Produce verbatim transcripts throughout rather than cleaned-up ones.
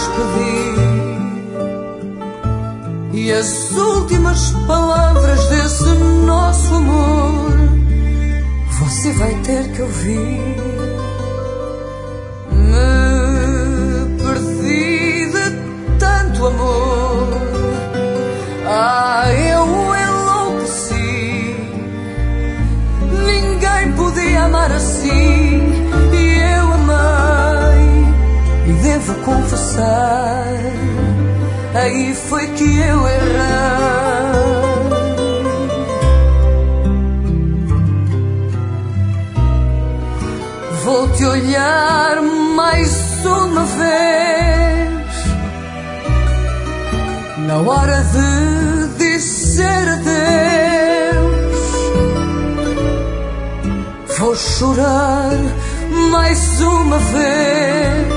despedir, e as últimas palavras desse nosso amor você vai ter que ouvir. Me perdi de tanto amor, ah, eu enlouqueci. Ninguém podia amar assim, e eu amei, e devo confessar, aí foi que eu errei. Vou-te olhar mais uma vez, na hora de dizer adeus. Vou chorar mais uma vez,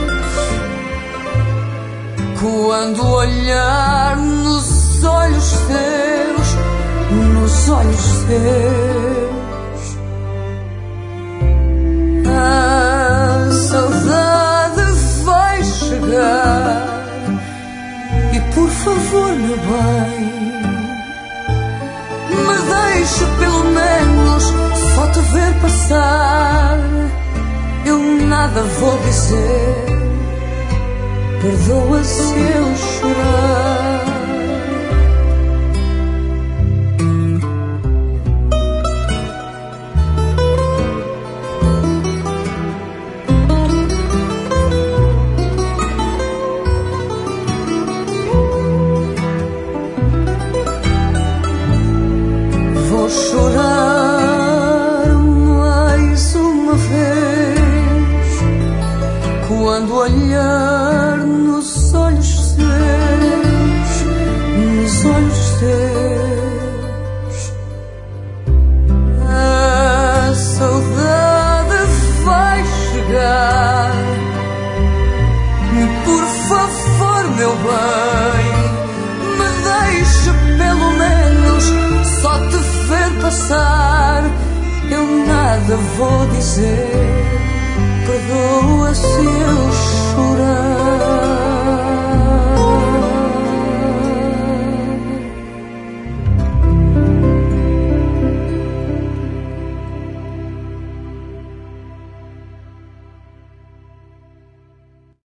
quando olhar nos olhos teus, nos olhos teus. A saudade vai chegar, e por favor, meu bem, me deixe pelo menos só te ver passar. Eu nada vou dizer, perdoa se eu chorar. Vou chorar mais uma vez, quando olhar nos olhos teus, nos olhos teus. A saudade vai chegar, por favor, meu bem, me deixe pelo menos só te ver passar. Eu nada vou dizer, perdoa se eu chorar.